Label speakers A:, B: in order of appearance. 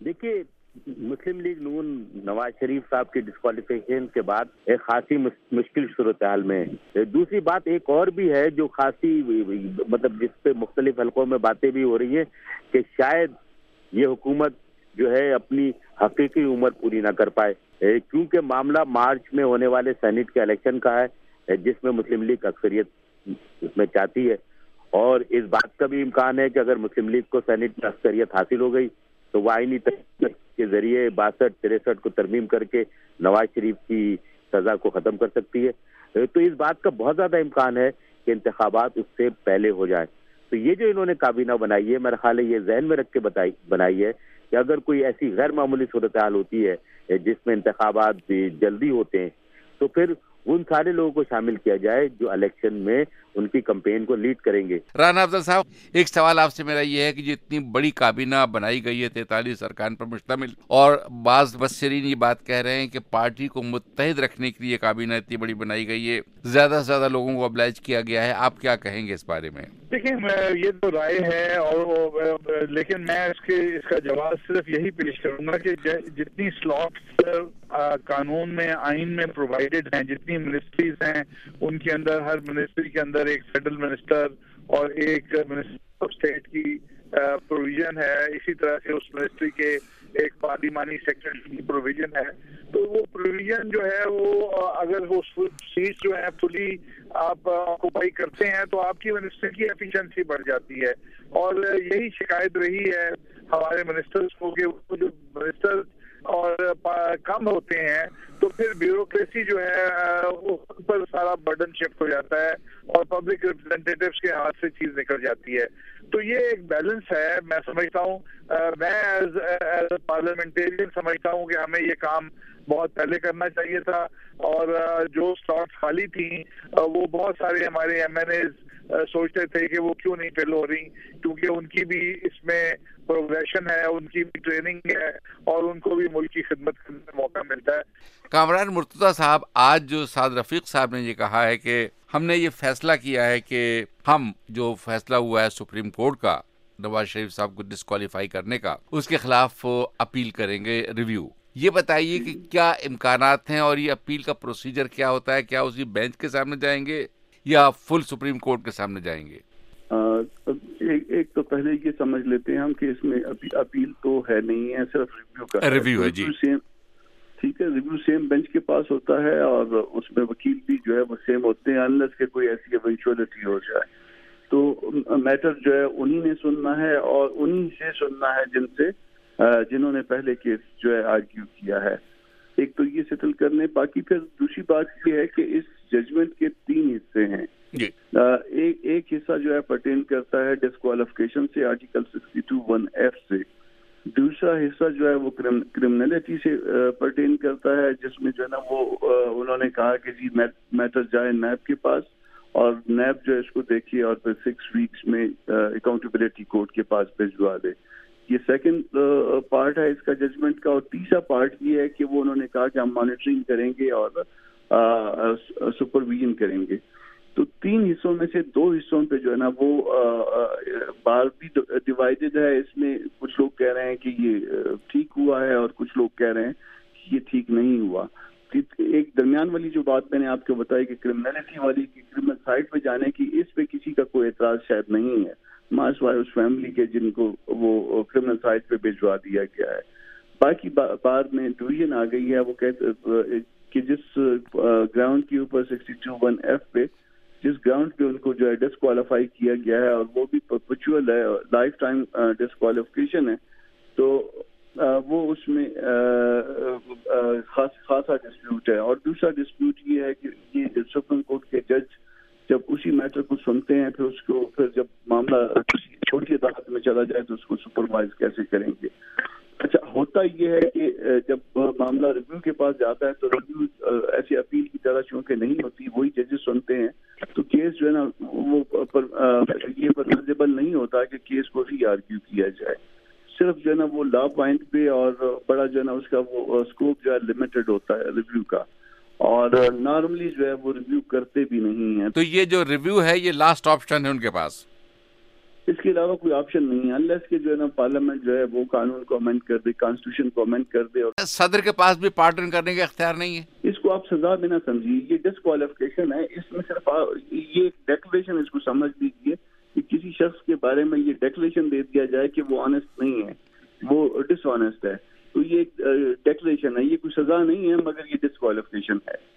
A: देखिए, मुस्लिम लीग नून नवाज शरीफ साहब की डिस्क्वालिफिकेशन के बाद एक खासी मुश्किल सूरत हाल में है। दूसरी बात एक और भी है जो खासी मतलब जिस पे मुख्तलिफ हलकों में बातें भी हो रही है कि शायद ये हुकूमत जो है अपनी हकीकी उम्र पूरी ना कर पाए, क्योंकि मामला मार्च में होने वाले सेनेट के इलेक्शन का है जिसमें मुस्लिम लीग अक्सरियत उसमें चाहती है, और इस बात का भी इम्कान है कि अगर मुस्लिम लीग को सेनेट में अक्सरियत हासिल हो गई तो वो आईनी तरीके के जरिए 62-63 को तरमीम करके नवाज शरीफ की सजा को खत्म कर सकती है। तो इस बात का बहुत ज्यादा इम्कान है कि इंतखाबात उससे पहले हो जाए। तो ये जो इन्होंने काबीना बनाई है, मेरा ख्याल है ये जहन में रख के बनाई है कि अगर कोई ऐसी गैर मामूली सूरत हाल होती है जिसमें इंतखाबात जल्दी होते हैं तो फिर उन सारे लोगों को शामिल किया जाए जो इलेक्शन में उनकी कैंपेन को लीड करेंगे।
B: राना अफजल साहब, एक सवाल आपसे मेरा ये है कि जितनी बड़ी काबीना बनाई गई है 43 अरकान पर मुश्तमिल, और बाज बसरीन ये बात कह रहे हैं कि पार्टी को मुत्तहिद रखने के लिए काबीना इतनी बड़ी बनाई गई है, ज्यादा से ज्यादा लोगों को ऑब्लाइज किया गया है, आप क्या कहेंगे इस बारे में?
C: देखिए, ये तो राय है और लेकिन मैं इसका जवाब सिर्फ यही पेश करूंगा कि जितनी स्लॉट्स कानून में आइन में प्रोवाइडेड हैं, जितनी मिनिस्ट्रीज हैं उनके अंदर हर मिनिस्ट्री के अंदर एक फेडरल मिनिस्टर और एक मिनिस्टर ऑफ स्टेट की प्रोविजन है। इसी तरह से उस मिनिस्ट्री के एक पार्लिमानी सेक्रेटरी की प्रोविजन है। तो वो प्रोविजन जो है वो अगर वो सीट जो है फुली आप ऑक्युपाई करते हैं तो आपकी मिनिस्ट्री की एफिशिएंसी बढ़ जाती है, और यही शिकायत रही है हमारे मिनिस्टर्स को कि वो जो मिनिस्टर्स और कम होते हैं तो फिर ब्यूरोक्रेसी जो है उस पर सारा बर्डन शिफ्ट हो जाता है और पब्लिक रिप्रेजेंटेटिव्स के हाथ से चीज निकल जाती है। तो ये एक बैलेंस है। मैं समझता हूँ, मैं एज पार्लियामेंटेरियन समझता हूँ कि हमें ये काम बहुत पहले करना चाहिए था, और जो स्लॉट्स खाली थी वो बहुत सारे हमारे एमएनएज सोचते थे कि वो क्यों नहीं फिल हो रही, क्योंकि उनकी भी इसमें प्रोग्रेशन है, उनकी भी ट्रेनिंग है और उनको भी मुल्क की खिदमत करने का मौका मिलता है।
B: कामरान मुर्तजा साहब, आज जो साद रफीक साहब ने ये कहा है कि हमने ये फैसला किया है कि हम जो फैसला हुआ है सुप्रीम कोर्ट का नवाज शरीफ साहब को डिस्क्वालीफाई करने का, उसके खिलाफ अपील करेंगे, रिव्यू। ये बताइए कि क्या इम्कानात हैं और ये अपील का प्रोसीजर क्या होता है? क्या उसी बेंच के सामने जाएंगे या फुल सुप्रीम कोर्ट के सामने जाएंगे?
D: एक तो पहले ये समझ लेते हैं हम कि इसमें अपील तो है नहीं है, सिर्फ रिव्यू का
B: रिव्यू है जी।
D: ठीक है, रिव्यू सेम बेंच के पास होता है और उसमें वकील भी जो है वो सेम होते हैं, अनलेस के कोई ऐसी इवेंचुअलिटी हो जाए तो मैटर जो है उन्हीं ने सुनना है और उन्हीं से सुनना है जिन्होंने पहले केस जो है आर्ग्यू किया है। एक तो ये सेटल करने, बाकी फिर दूसरी बात ये है कि इस जजमेंट के 3 हिस्से हैं। एक हिस्सा जो है पर्टेन करता है डिस्क्वालिफिकेशन से, आर्टिकल 62(1)(f) से। दूसरा हिस्सा जो है वो क्रिमिनलिटी से पर्टेन करता है, जिसमें जो है ना वो उन्होंने कहा कि जी मैटर जाए नैब के पास और नैब जो है इसको देखिए और फिर 6 वीक्स में अकाउंटेबिलिटी कोर्ट के पास भिजवा दे। ये सेकंड पार्ट है इसका जजमेंट का। और तीसरा पार्ट ये है कि वो उन्होंने कहा कि हम मॉनिटरिंग करेंगे और सुपरविजन करेंगे। तो 3 हिस्सों में से 2 हिस्सों पे जो है ना वो बार भी डिवाइडेड है। इसमें कुछ लोग कह रहे हैं कि ये ठीक हुआ है और कुछ लोग कह रहे हैं कि ये ठीक नहीं हुआ। एक दरमियान वाली जो बात मैंने आपको बताई कि क्रिमिनलिटी वाली की, क्रिमिनल साइड पे जाने की, इस पे किसी का कोई एतराज शायद नहीं है, मासवाए उस फैमिली के जिनको वो क्रिमिनल साइड पे भिजवा दिया गया है। बाकी बाद में डिवीजन आ गई है, वो कहते कि जिस ग्राउंड के ऊपर 62(1)(f) पे जिस ग्राउंड पे उनको जो है डिस्क्वालीफाई किया गया है और वो भी परपेचुअल है, लाइफ टाइम डिस्क्वालिफिकेशन है, तो वो उसमें खासा डिस्प्यूट है। और दूसरा डिस्प्यूट ये है कि ये सुप्रीम कोर्ट के जज जब उसी मैटर को सुनते हैं फिर जब मामला छोटी अदालत में चला जाए तो उसको सुपरवाइज कैसे करेंगे। अच्छा, होता ये है कि जब मामला रिव्यू के पास जाता है तो रिव्यू ऐसी अपील की तरह चूंकि नहीं होती, वही जजेस सुनते हैं, तो केस जो है ना वो ये पॉसिबल नहीं होता कि केस को री आर्ग्यू किया जाए। सिर्फ जो है ना वो लॉ पॉइंट पे और बड़ा जो है ना उसका वो स्कोप जो है लिमिटेड होता है रिव्यू का, और नॉर्मली जो है वो रिव्यू करते भी नहीं है।
B: तो ये जो रिव्यू है ये लास्ट ऑप्शन है उनके पास?
D: اس کے علاوہ کوئی آپشن نہیں ہے، انلیس کہ جو ہے نا پارلیمنٹ جو ہے وہ قانون کو امینڈ کر دے، کانسٹیٹیوشن کو امینڈ کر دے. اور
B: صدر کے پاس بھی پارڈن کرنے کا اختیار نہیں ہے.
D: اس کو آپ سزا بھی نہ سمجھیے، یہ ڈسکوالیفیکیشن ہے. اس میں صرف یہ ڈیکلیریشن اس کو سمجھ لیجیے کہ کسی شخص کے بارے میں یہ ڈیکلیریشن دے دیا جائے کہ وہ آنےسٹ نہیں ہے، وہ ڈس آنےسٹ ہے، تو یہ ایک ڈیکلیریشن ہے، یہ کوئی سزا نہیں ہے مگر یہ ڈسکوالیفیکیشن ہے.